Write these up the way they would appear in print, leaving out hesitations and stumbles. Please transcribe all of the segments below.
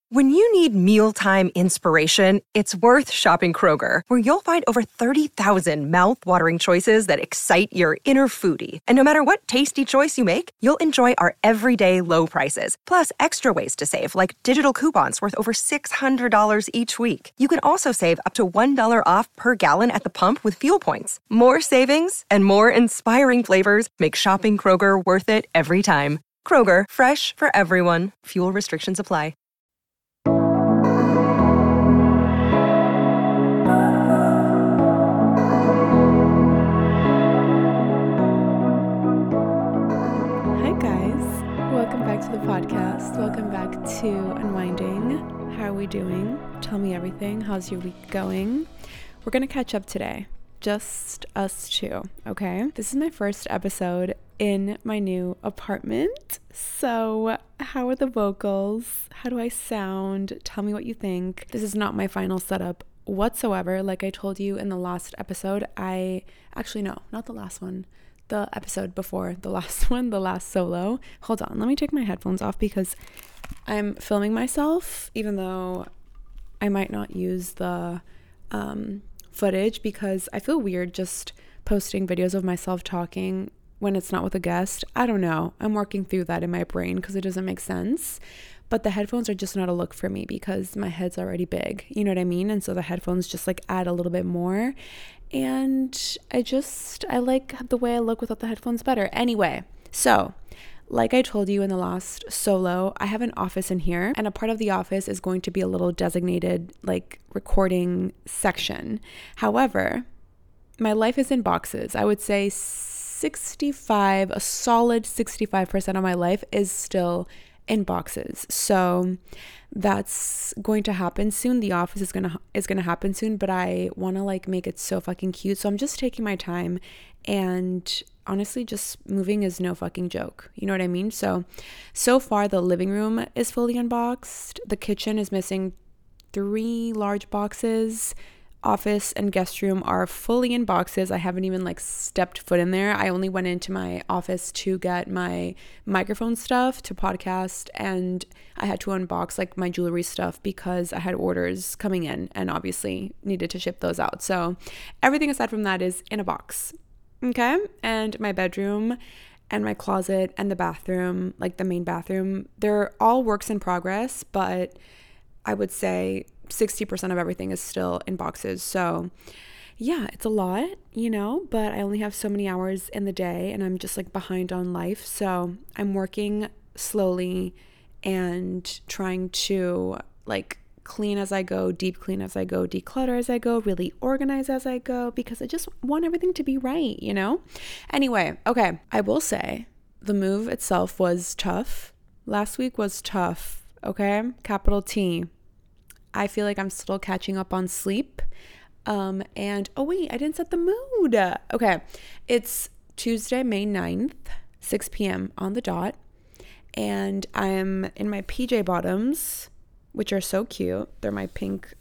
When you need mealtime inspiration, it's worth shopping Kroger, where you'll find over 30,000 mouth-watering choices that excite your inner foodie. And no matter what tasty choice you make, you'll enjoy our everyday low prices, plus extra ways to save, like digital coupons worth over $600 each week. You can also save up to $1 off per gallon at the pump with fuel points. More savings and more inspiring flavors make shopping Kroger worth it every time. Kroger, fresh for everyone. Fuel restrictions apply. To the podcast. Welcome back to Unwinding. How are we doing? Tell me everything. How's your week going? We're gonna catch up today. Just us two, okay? This is my first episode in my new apartment. So how are the vocals? How do I sound? Tell me what you think. This is not my final setup whatsoever. Like I told you in the last episode, not the last one. The episode before the last one, the last solo. Hold on, let me take my headphones off because I'm filming myself, even though I might not use the footage because I feel weird just posting videos of myself talking when it's not with a guest. I don't know. I'm working through that in my brain because it doesn't make sense. But the headphones are just not a look for me because my head's already big. You know what I mean? And so the headphones just like add a little bit more. And I like the way I look without the headphones better. Anyway, so like I told you in the last solo, I have an office in here, and a part of the office is going to be a little designated like recording section. However, my life is in boxes. I would say a solid 65% of my life is still in boxes. So that's going to happen soon. The office is gonna happen soon, but I want to like make it so fucking cute. So I'm just taking my time, and honestly, just moving is no fucking joke. You know what I mean? So far the living room is fully unboxed. The kitchen is missing 3 large boxes. Office and guest room are fully in boxes. I haven't even like stepped foot in there. I only went into my office to get my microphone stuff to podcast, and I had to unbox like my jewelry stuff because I had orders coming in and obviously needed to ship those out. So everything aside from that is in a box. Okay. And my bedroom and my closet and the bathroom, like the main bathroom, they're all works in progress, but I would say 60% of everything is still in boxes. So yeah, it's a lot, but I only have so many hours in the day and I'm just like behind on life. So I'm working slowly and trying to like clean as I go, deep clean as I go, declutter as I go, really organize as I go, because I just want everything to be right, Anyway, okay, I will say the move itself was tough. Last week was tough, okay? Capital T. I feel like I'm still catching up on sleep. And oh wait, I didn't set the mood. Okay. It's Tuesday, May 9th, 6 p.m. on the dot. And I'm in my PJ bottoms, which are so cute. They're my pink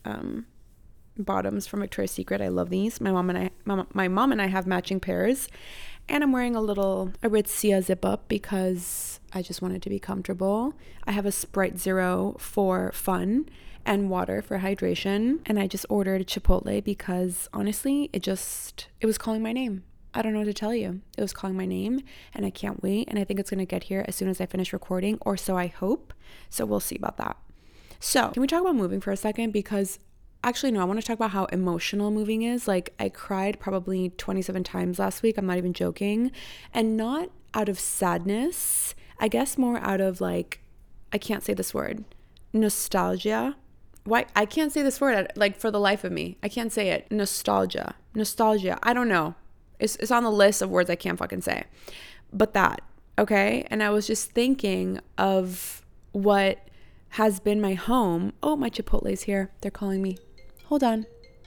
bottoms from Victoria's Secret. I love these. My mom and I have matching pairs. And I'm wearing a Aritzia zip up because I just wanted to be comfortable. I have a Sprite Zero for fun and water for hydration. And I just ordered Chipotle because honestly, it was calling my name. I don't know what to tell you. It was calling my name and I can't wait. And I think it's going to get here as soon as I finish recording, or so I hope. So we'll see about that. So can we talk about moving for a second? Because actually, no, I want to talk about how emotional moving is. Like I cried probably 27 times last week. I'm not even joking. And not out of sadness. I guess more out of like, I can't say this word, nostalgia. Why? I can't say this word like for the life of me. I can't say it. Nostalgia. I don't know. It's on the list of words I can't fucking say. But that, okay? And I was just thinking of what has been my home. Oh, my Chipotle's here. They're calling me. Hold on.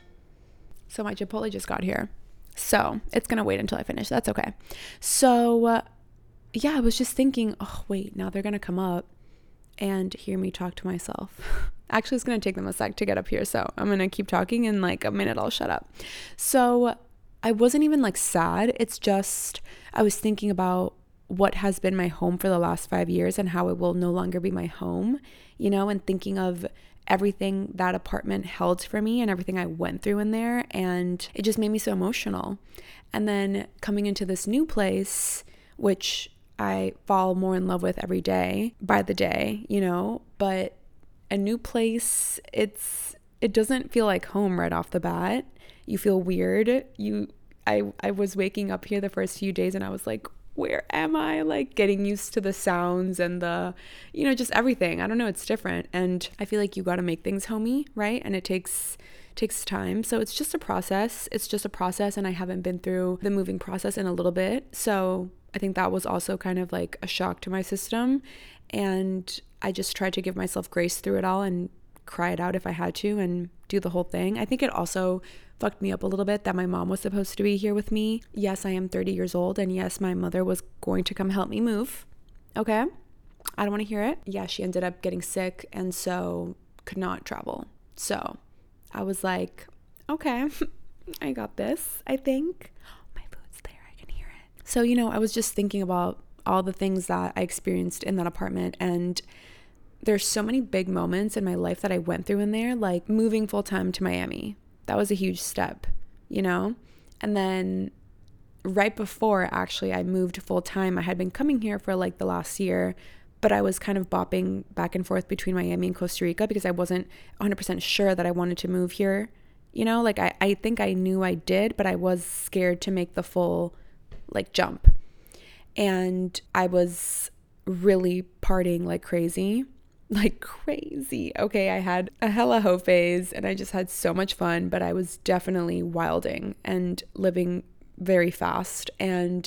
So my Chipotle just got here. So it's going to wait until I finish. That's okay. So yeah, I was just thinking, oh, wait, now they're going to come up and hear me talk to myself. Actually, it's going to take them a sec to get up here. So I'm going to keep talking. In like a minute, I'll shut up. So I wasn't even like sad. It's just I was thinking about what has been my home for the last 5 years and how it will no longer be my home, and thinking of everything that apartment held for me and everything I went through in there. And it just made me so emotional. And then coming into this new place, which I fall more in love with every day by the day, but a new place, it doesn't feel like home right off the bat. You feel weird. I was waking up here the first few days and I was like, where am I? Like getting used to the sounds and the, just everything. I don't know. It's different. And I feel like you got to make things homey, right? And it takes time. So it's just a process. And I haven't been through the moving process in a little bit. So I think that was also kind of like a shock to my system. And I just tried to give myself grace through it all and cry it out if I had to and do the whole thing. I think it also fucked me up a little bit that my mom was supposed to be here with me. Yes, I am 30 years old. And yes, my mother was going to come help me move. Okay. I don't want to hear it. Yeah, she ended up getting sick and so could not travel. So I was like, okay, I got this, I think. My food's there. I can hear it. So, I was just thinking about all the things that I experienced in that apartment, and there's so many big moments in my life that I went through in there, like moving full-time to Miami. That was a huge step, And then right before actually I moved full-time, I had been coming here for like the last year, but I was kind of bopping back and forth between Miami and Costa Rica because I wasn't 100% sure that I wanted to move here. Like I think I knew I did, but I was scared to make the full like jump. And I was really partying like crazy. Okay, I had a hella hoe phase and I just had so much fun, but I was definitely wilding and living very fast. And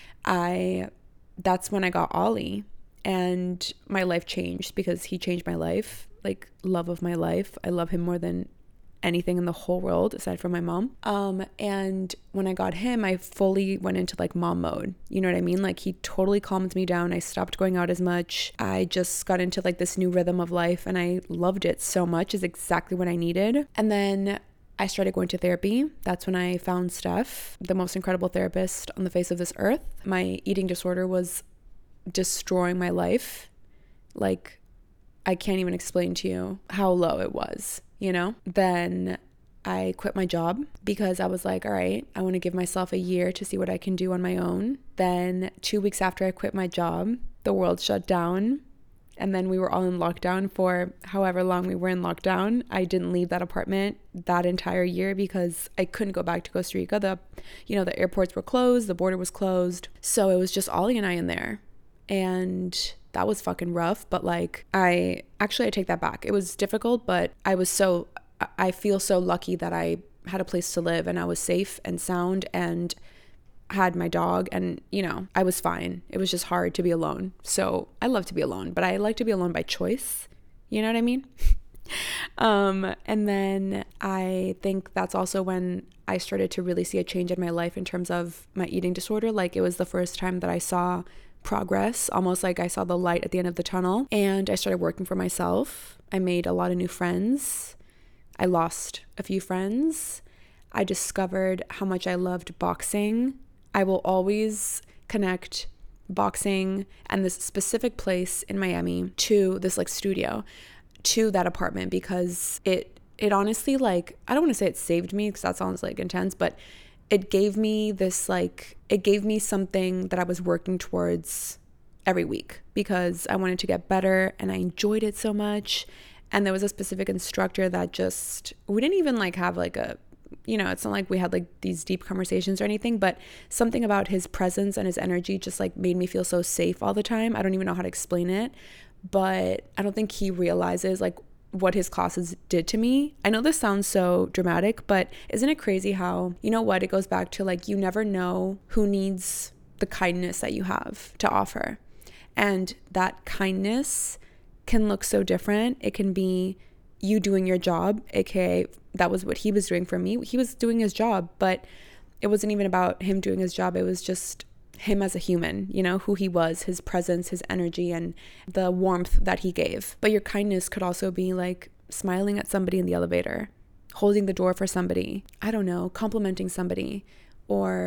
that's when I got Ollie and my life changed because he changed my life, like love of my life. I love him more than anything in the whole world aside from my mom. And when I got him, I fully went into like mom mode. You know what I mean? Like he totally calmed me down. I stopped going out as much. I just got into like this new rhythm of life and I loved it so much. It's exactly what I needed. And then I started going to therapy. That's when I found Steph, the most incredible therapist on the face of this earth. My eating disorder was destroying my life. Like I can't even explain to you how low it was. Then I quit my job because I was like, all right, I want to give myself a year to see what I can do on my own. Then 2 weeks after I quit my job, the world shut down. And then we were all in lockdown for however long we were in lockdown. I didn't leave that apartment that entire year because I couldn't go back to Costa Rica. The airports were closed, the border was closed. So it was just Ollie and I in there. And that was fucking rough, but like I take that back. It was difficult, but I feel so lucky that I had a place to live and I was safe and sound and had my dog and, I was fine. It was just hard to be alone. So I love to be alone, but I like to be alone by choice. You know what I mean? And then I think that's also when I started to really see a change in my life in terms of my eating disorder. Like it was the first time that I saw progress, almost like I saw the light at the end of the tunnel, and I started working for myself. I made a lot of new friends. I lost a few friends. I discovered how much I loved boxing. I will always connect boxing and this specific place in Miami to this like studio, to that apartment, because it honestly, like, I don't want to say it saved me because that sounds like intense, but it gave me something that I was working towards every week because I wanted to get better and I enjoyed it so much. And there was a specific instructor that we didn't even like have like a, it's not like we had like these deep conversations or anything, but something about his presence and his energy just like made me feel so safe all the time. I don't even know how to explain it, but I don't think he realizes like what his classes did to me. I know this sounds so dramatic, but isn't it crazy how, it goes back to like, you never know who needs the kindness that you have to offer. And that kindness can look so different. It can be you doing your job, aka that was what he was doing for me. He was doing his job, but it wasn't even about him doing his job. It was just him as a human, who he was, his presence, his energy, and the warmth that he gave. But your kindness could also be like smiling at somebody in the elevator, holding the door for somebody, I don't know, complimenting somebody, or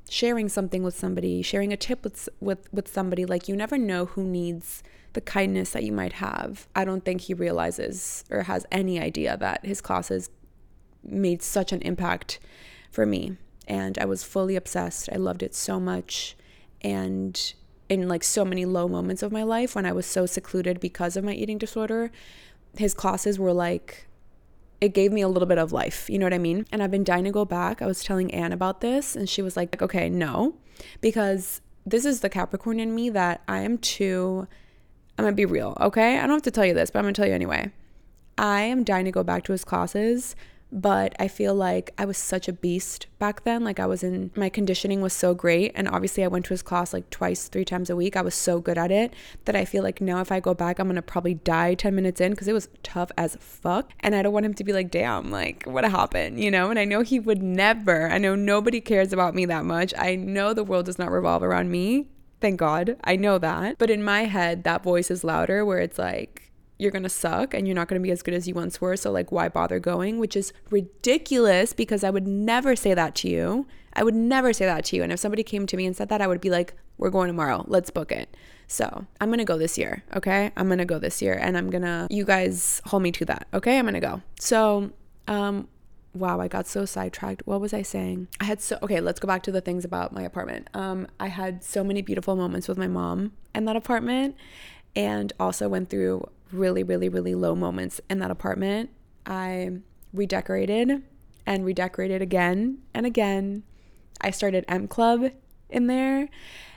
sharing something with somebody, sharing a tip with somebody. Like, you never know who needs the kindness that you might have. I don't think he realizes or has any idea that his classes made such an impact for me. And I was fully obsessed. I loved it so much. And in like so many low moments of my life when I was so secluded because of my eating disorder, his classes were like, it gave me a little bit of life. You know what I mean? And I've been dying to go back. I was telling Anne about this and she was like, okay, no, because this is the Capricorn in me that I'm gonna be real, okay? I don't have to tell you this, but I'm gonna tell you anyway. I am dying to go back to his classes, but I feel like I was such a beast back then. Like, my conditioning was so great. And obviously I went to his class like 2-3 times a week. I was so good at it that I feel like now if I go back, I'm going to probably die 10 minutes in because it was tough as fuck. And I don't want him to be like, damn, like what happened, you know? And I know he would never. I know nobody cares about me that much. I know the world does not revolve around me. Thank God. I know that. But in my head, that voice is louder where it's like, you're going to suck and you're not going to be as good as you once were. So like, why bother going? Which is ridiculous because I would never say that to you. I would never say that to you. And if somebody came to me and said that, I would be like, we're going tomorrow. Let's book it. So I'm going to go this year. Okay. I'm going to go this year and you guys hold me to that. Okay. I'm going to go. So, wow, I got so sidetracked. What was I saying? Okay, let's go back to the things about my apartment. I had so many beautiful moments with my mom in that apartment and also went through really, really, really low moments in that apartment. I redecorated and redecorated again and again. I started M Club in there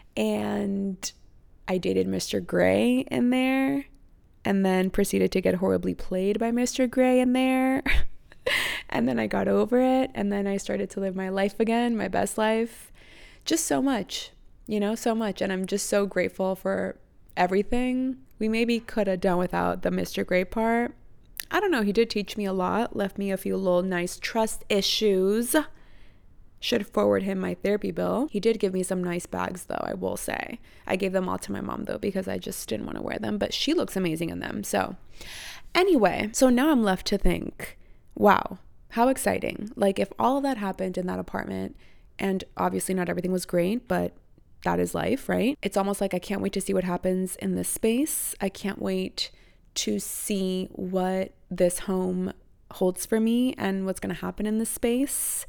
and I dated Mr. Gray in there and then proceeded to get horribly played by Mr. Gray in there. And then I got over it and then I started to live my life again, my best life. Just so much, so much. And I'm just so grateful for everything. We maybe could have done without the Mr. Gray part. I don't know. He did teach me a lot, left me a few little nice trust issues. Should forward him my therapy bill. He did give me some nice bags though, I will say. I gave them all to my mom though because I just didn't want to wear them, but she looks amazing in them. So anyway, so now I'm left to think, wow, how exciting. Like if all of that happened in that apartment, and obviously not everything was great, but that is life, right? It's almost like I can't wait to see what happens in this space. I can't wait to see what this home holds for me and what's going to happen in this space.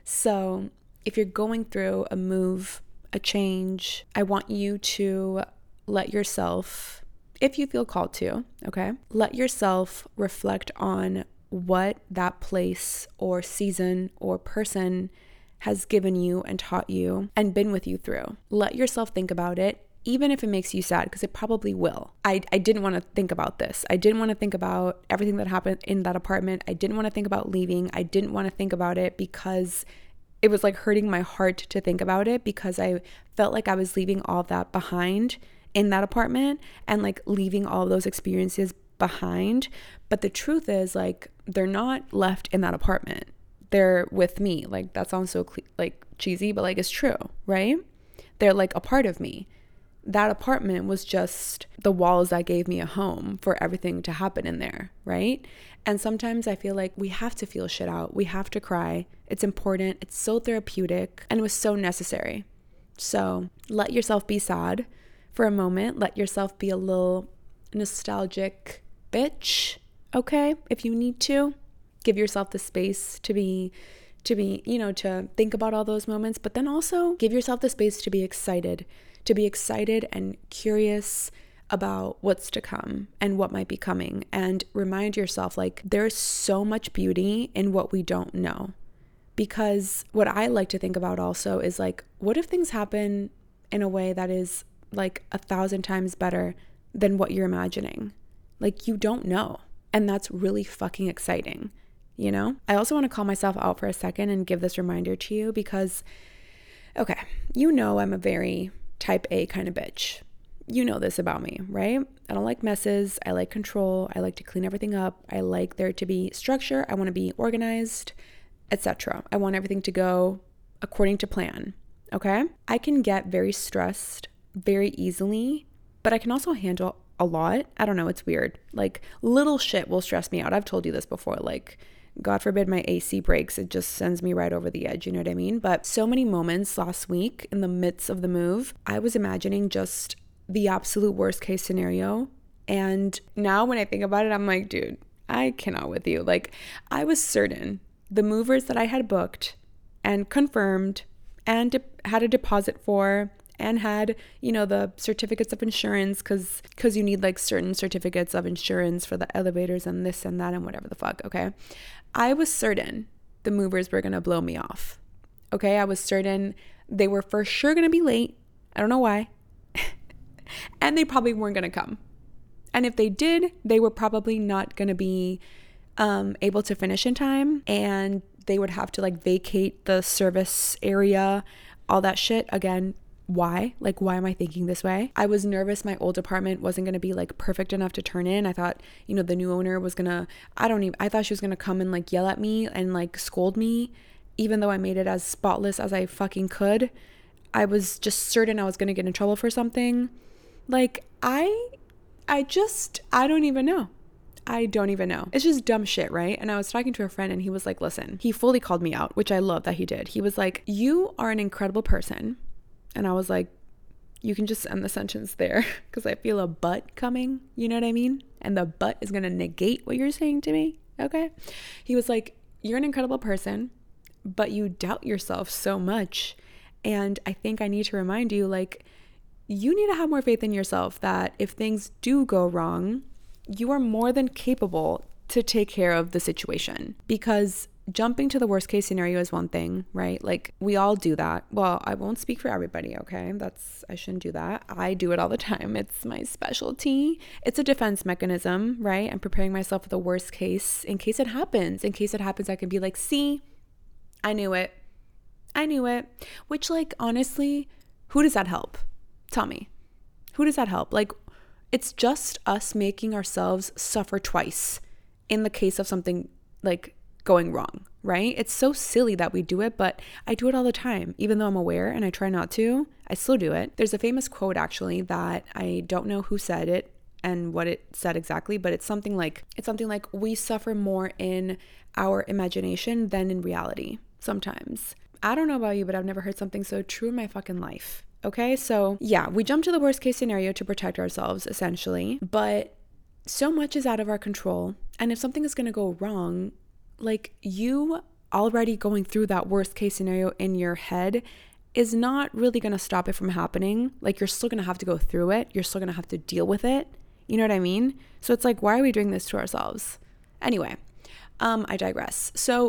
So if you're going through a move, a change, I want you to let yourself, if you feel called to, okay, let yourself reflect on what that place or season or person has given you and taught you and been with you through. Let yourself think about it, even if it makes you sad, because it probably will. I didn't want to think about this. I didn't want to think about everything that happened in that apartment. I didn't want to think about leaving. I didn't want to think about it because it was like hurting my heart to think about it because I felt like I was leaving all of that behind in that apartment and like leaving all of those experiences behind. But the truth is like, they're not left in that apartment. They're with me. Like that sounds so like cheesy, but like it's true, right? They're like a part of me. That apartment was just the walls that gave me a home for everything to happen in there, right? And sometimes I feel like we have to feel shit out. We have to cry. It's important. It's so therapeutic and it was so necessary. So let yourself be sad for a moment. Let yourself be a little nostalgic bitch, okay? If you need to. Give yourself the space to be, to think about all those moments, but then also give yourself the space to be excited and curious about what's to come and what might be coming. And remind yourself, like, there's so much beauty in what we don't know. Because what I like to think about also is like, what if things happen in a way that is like 1,000 times better than what you're imagining? Like, you don't know. And that's really fucking exciting. I also want to call myself out for a second and give this reminder to you because, okay, I'm a very type A kind of bitch. You know this about me, right? I don't like messes. I like control. I like to clean everything up. I like there to be structure. I want to be organized, etc. I want everything to go according to plan, okay? I can get very stressed very easily, but I can also handle a lot. I don't know, it's weird. Like little shit will stress me out. I've told you this before, like God forbid my AC breaks, it just sends me right over the edge, you know what I mean? But so many moments last week in the midst of the move, I was imagining just the absolute worst case scenario. And now when I think about it, I'm like, dude, I cannot with you. Like, I was certain the movers that I had booked and confirmed and had a deposit for and had, you know, the certificates of insurance, because you need like certain certificates of insurance for the elevators and this and that and whatever the fuck, okay? I was certain the movers were going to blow me off, okay? I was certain they were for sure going to be late. I don't know why. And they probably weren't going to come. And if they did, they were probably not going to be able to finish in time, and they would have to like vacate the service area, all that shit. Again, why? Like, why am I thinking this way? I was nervous my old apartment wasn't going to be like perfect enough to turn in. I thought, you know, the new owner was going to, I thought she was going to come and like yell at me and like scold me, even though I made it as spotless as I fucking could. I was just certain I was going to get in trouble for something. Like, I don't even know. I don't even know. It's just dumb shit, right? And I was talking to a friend and he was like, listen, he fully called me out, which I love that he did. He was like, you are an incredible person. And I was like, you can just end the sentence there because I feel a but coming, you know what I mean? And the but is going to negate what you're saying to me, okay? He was like, you're an incredible person, but you doubt yourself so much. And I think I need to remind you, like, you need to have more faith in yourself that if things do go wrong, you are more than capable to take care of the situation. Because jumping to the worst case scenario is one thing, right? Like, we all do that. Well, I won't speak for everybody, okay? I shouldn't do that. I do it all the time. It's my specialty. It's a defense mechanism, right? I'm preparing myself for the worst case in case it happens. In case it happens, I can be like, see, I knew it. Which, like, honestly, who does that help? Tell me. Who does that help? Like, it's just us making ourselves suffer twice in the case of something like going wrong, right? It's so silly that we do it, but I do it all the time. Even though I'm aware and I try not to, I still do it. There's a famous quote actually that I don't know who said it and what it said exactly, but it's something like we suffer more in our imagination than in reality sometimes. I don't know about you, but I've never heard something so true in my fucking life. Okay, so yeah, we jump to the worst case scenario to protect ourselves essentially, but so much is out of our control. And if something is going to go wrong, like, you already going through that worst case scenario in your head is not really going to stop it from happening. Like, you're still going to have to go through it. You're still going to have to deal with it. You know what I mean? So it's like, why are we doing this to ourselves? Anyway, I digress. So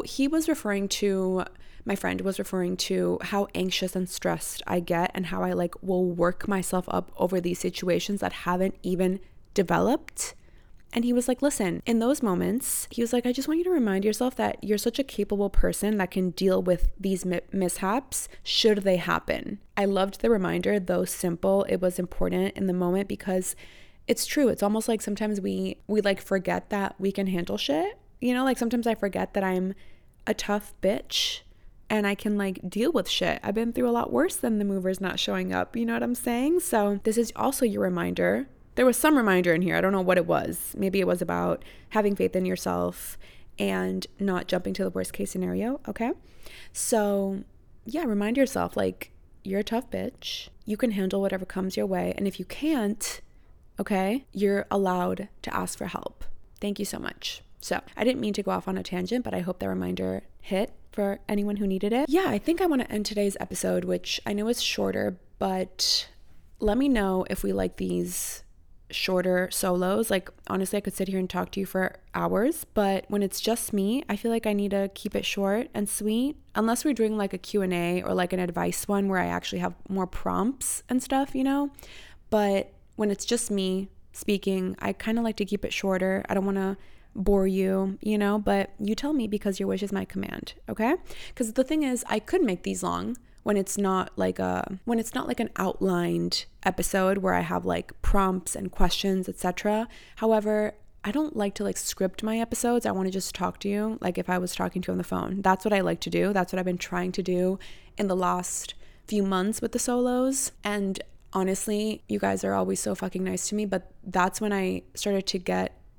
my friend was referring to how anxious and stressed I get and how I like will work myself up over these situations that haven't even developed. And he was like, listen, in those moments, he was like, I just want you to remind yourself that you're such a capable person that can deal with these mishaps should they happen. I loved the reminder, though simple, it was important in the moment because it's true. It's almost like sometimes we like forget that we can handle shit. You know, like sometimes I forget that I'm a tough bitch and I can like deal with shit. I've been through a lot worse than the movers not showing up. You know what I'm saying? So this is also your reminder. There was some reminder in here. I don't know what it was. Maybe it was about having faith in yourself and not jumping to the worst case scenario. Okay. So yeah, remind yourself, like, you're a tough bitch. You can handle whatever comes your way. And if you can't, okay, you're allowed to ask for help. Thank you so much. So I didn't mean to go off on a tangent, but I hope that reminder hit for anyone who needed it. Yeah, I think I want to end today's episode, which I know is shorter, but let me know if we like these shorter solos. Like, honestly, I could sit here and talk to you for hours, but when it's just me, I feel like I need to keep it short and sweet, unless we're doing like a Q&A or like an advice one where I actually have more prompts and stuff, you know. But when it's just me speaking, I kind of like to keep it shorter. I don't want to bore you, you know, but you tell me because your wish is my command, okay? Because the thing is, I could make these long when it's not like an outlined episode where I have like prompts and questions, etc. However, I don't like to like script my episodes. I want to just talk to you like if I was talking to you on the phone. That's what I like to do. That's what I've been trying to do in the last few months with the solos. And honestly, you guys are always so fucking nice to me, but that's when I started to get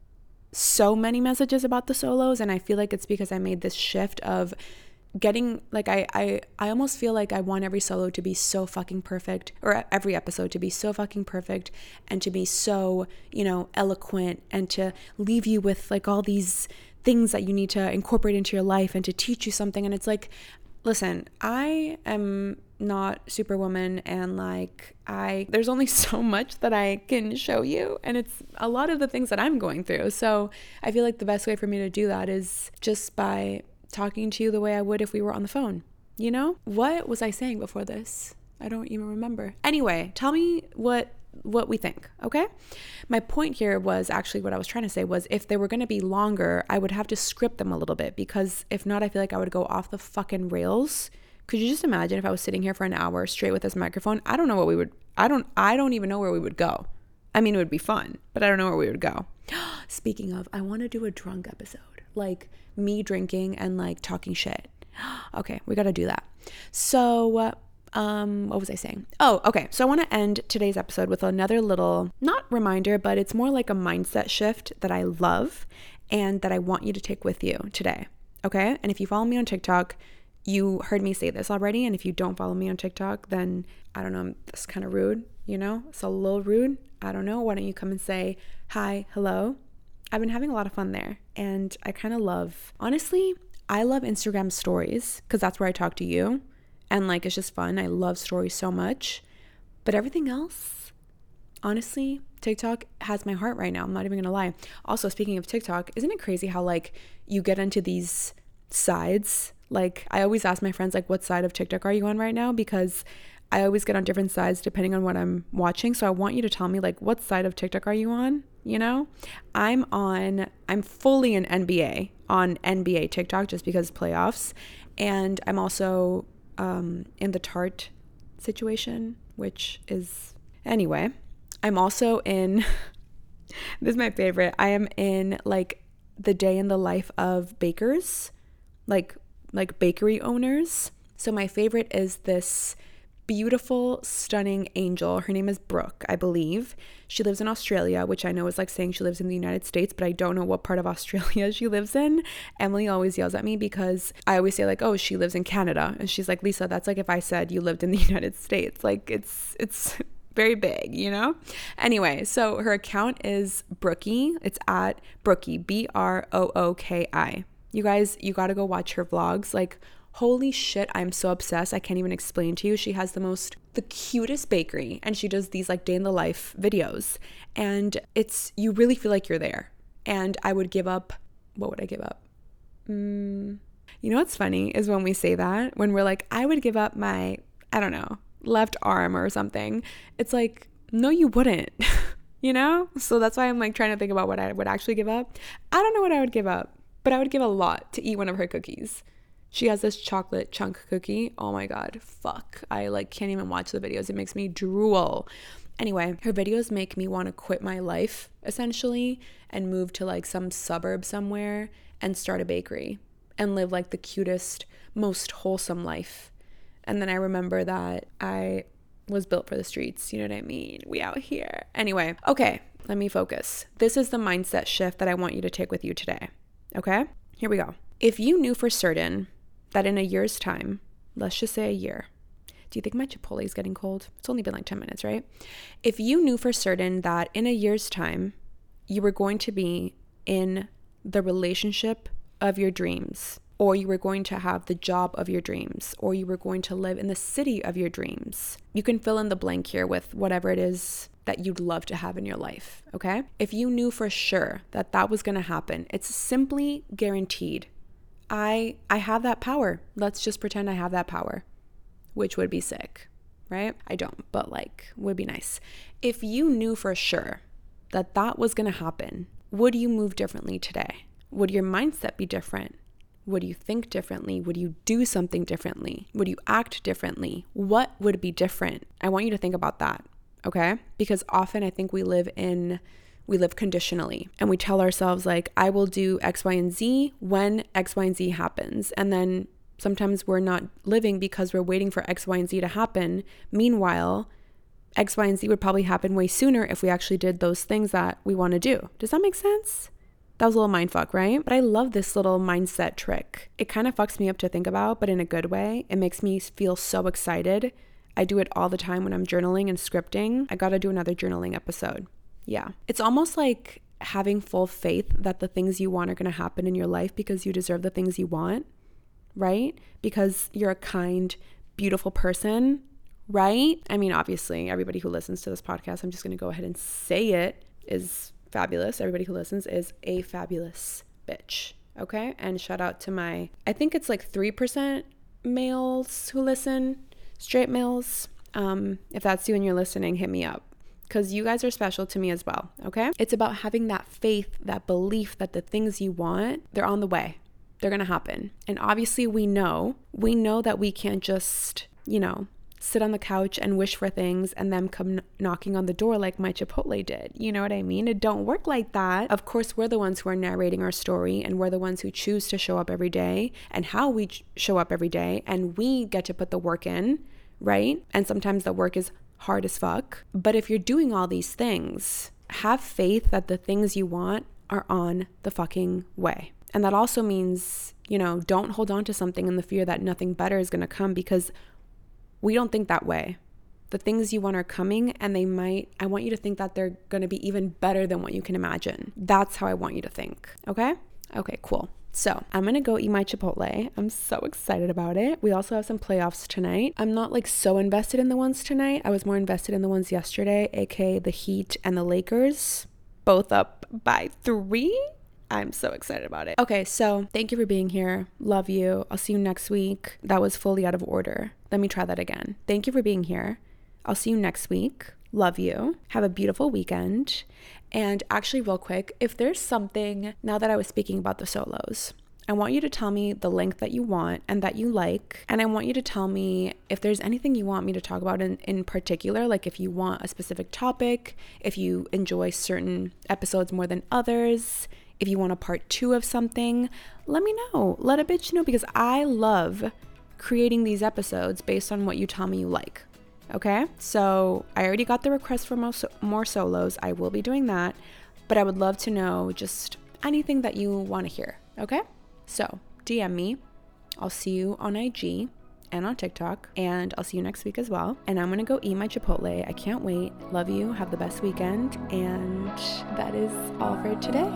so many messages about the solos, and I feel like it's because I made this shift of getting like I almost feel like I want every solo to be so fucking perfect, or every episode to be so fucking perfect, and to be so, you know, eloquent, and to leave you with like all these things that you need to incorporate into your life and to teach you something. And it's like, listen, I am not Superwoman, and like there's only so much that I can show you, and it's a lot of the things that I'm going through. So I feel like the best way for me to do that is just by talking to you the way I would if we were on the phone. You know? What was I saying before this? I don't even remember. Anyway, tell me what we think, okay? My point here was actually, what I was trying to say was, if they were going to be longer, I would have to script them a little bit, because if not, I feel like I would go off the fucking rails. Could you just imagine if I was sitting here for an hour straight with this microphone? I don't know what we would, I don't even know where we would go. I mean, it would be fun, but I don't know where we would go. Speaking of, I want to do a drunk episode, like me drinking and like talking shit. Okay, we got to do that. So, what was I saying? Oh, okay. So I want to end today's episode with another little, not reminder, but it's more like a mindset shift that I love and that I want you to take with you today. Okay. And if you follow me on TikTok, you heard me say this already. And if you don't follow me on TikTok, then I don't know, that's kind of rude, you know? It's a little rude. I don't know. Why don't you come and say hi, hello? I've been having a lot of fun there. And I kind of love, honestly, I love Instagram stories, because that's where I talk to you. And like, it's just fun. I love stories so much. But everything else, honestly, TikTok has my heart right now. I'm not even gonna lie. Also, speaking of TikTok, isn't it crazy how like you get into these sides? Like, I always ask my friends, like, what side of TikTok are you on right now? Because I always get on different sides depending on what I'm watching. So I want you to tell me, like, what side of TikTok are you on? You know, I'm fully an NBA on NBA TikTok, just because playoffs. And I'm also in the Tarte situation, which is, anyway, I'm also in, this is my favorite, I am in like the day in the life of bakers, like bakery owners. So my favorite is this beautiful, stunning angel. Her name is Brooke, I believe. She lives in Australia, which I know is like saying she lives in the United States, but I don't know what part of Australia she lives in. Emily always yells at me because I always say like, oh, she lives in Canada. And she's like, Lisa, that's like if I said you lived in the United States. Like it's very big, you know? Anyway, so her account is Brookie. It's at Brookie, Brooki. You guys, you got to go watch her vlogs. Like, holy shit, I'm so obsessed. I can't even explain to you. She has the cutest bakery, and she does these like day in the life videos, and you really feel like you're there. And I would give up, what would I give up? You know what's funny is when we say that, when we're like, I would give up my, I don't know, left arm or something. It's like, no, you wouldn't, you know? So that's why I'm like trying to think about what I would actually give up. I don't know what I would give up, but I would give a lot to eat one of her cookies. She has this chocolate chunk cookie. Oh my God, fuck. I like can't even watch the videos. It makes me drool. Anyway, her videos make me want to quit my life essentially and move to like some suburb somewhere and start a bakery and live like the cutest, most wholesome life. And then I remember that I was built for the streets. You know what I mean? We out here. Anyway, okay, let me focus. This is the mindset shift that I want you to take with you today. Okay, here we go. If you knew for certain that in a year's time, let's just say a year, do you think my Chipotle is getting cold? It's only been like 10 minutes, right? If you knew for certain that in a year's time, you were going to be in the relationship of your dreams, or you were going to have the job of your dreams, or you were going to live in the city of your dreams, you can fill in the blank here with whatever it is that you'd love to have in your life, okay? If you knew for sure that that was gonna happen, it's simply guaranteed. I have that power. Let's just pretend I have that power, which would be sick, right? I don't, but like, would be nice. If you knew for sure that that was gonna happen, would you move differently today? Would your mindset be different? Would you think differently? Would you do something differently? Would you act differently? What would be different? I want you to think about that, okay? Because often I think we live conditionally, and we tell ourselves like, I will do X, Y, and Z when X, Y, and Z happens. And then sometimes we're not living because we're waiting for X, Y, and Z to happen. Meanwhile, X, Y, and Z would probably happen way sooner if we actually did those things that we want to do. Does that make sense? That was a little mindfuck, right? But I love this little mindset trick. It kind of fucks me up to think about, but in a good way. It makes me feel so excited. I do it all the time when I'm journaling and scripting. I gotta do another journaling episode. Yeah. It's almost like having full faith that the things you want are gonna happen in your life because you deserve the things you want, right? Because you're a kind, beautiful person, right? I mean, obviously, everybody who listens to this podcast, I'm just gonna go ahead and say it, is fabulous. Everybody who listens is a fabulous bitch, okay? And shout out to my, I think it's like 3% males who listen, straight males. If that's you and you're listening, hit me up, because you guys are special to me as well, okay? It's about having that faith, that belief that the things you want, they're on the way. They're gonna happen. And obviously we know that we can't just, sit on the couch and wish for things and them come knocking on the door like my Chipotle did. You know what I mean? It don't work like that. Of course, we're the ones who are narrating our story, and we're the ones who choose to show up every day and how we show up every day, and we get to put the work in, right? And sometimes the work is hard as fuck. But if you're doing all these things, have faith that the things you want are on the fucking way. And that also means, don't hold on to something in the fear that nothing better is going to come, because we don't think that way. The things you want are coming, and I want you to think that they're going to be even better than what you can imagine. That's how I want you to think. Okay? Okay, cool. So I'm going to go eat my Chipotle. I'm so excited about it. We also have some playoffs tonight. I'm not so invested in the ones tonight. I was more invested in the ones yesterday, aka the Heat and the Lakers, both up by 3. I'm so excited about it. Okay, so thank you for being here. Love you. I'll see you next week. That was fully out of order. Let me try that again. Thank you for being here. I'll see you next week. Love you. Have a beautiful weekend. And actually, real quick, if there's something, now that I was speaking about the solos, I want you to tell me the length that you want and that you like. And I want you to tell me if there's anything you want me to talk about in particular, like if you want a specific topic, if you enjoy certain episodes more than others, if you want a part 2 of something, let me know. Let a bitch know, because I love creating these episodes based on what you tell me you like. Okay? So I already got the request for more solos. I will be doing that. But I would love to know just anything that you want to hear. Okay? So DM me. I'll see you on IG and on TikTok. And I'll see you next week as well. And I'm going to go eat my Chipotle. I can't wait. Love you. Have the best weekend. And that is all for today.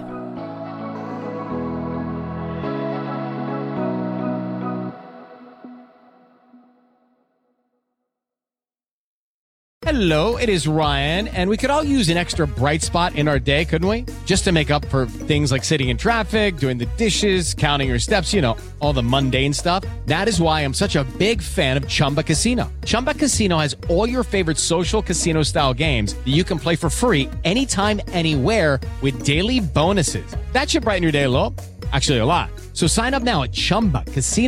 Hello, it is Ryan, and we could all use an extra bright spot in our day, couldn't we? Just to make up for things like sitting in traffic, doing the dishes, counting your steps, all the mundane stuff. That is why I'm such a big fan of Chumba Casino. Chumba Casino has all your favorite social casino-style games that you can play for free anytime, anywhere, with daily bonuses. That should brighten your day a little. Actually, a lot. So sign up now at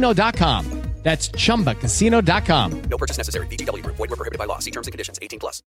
ChumbaCasino.com. That's ChumbaCasino.com. No purchase necessary. VGW Group. Void where prohibited by law. See terms and conditions. 18+.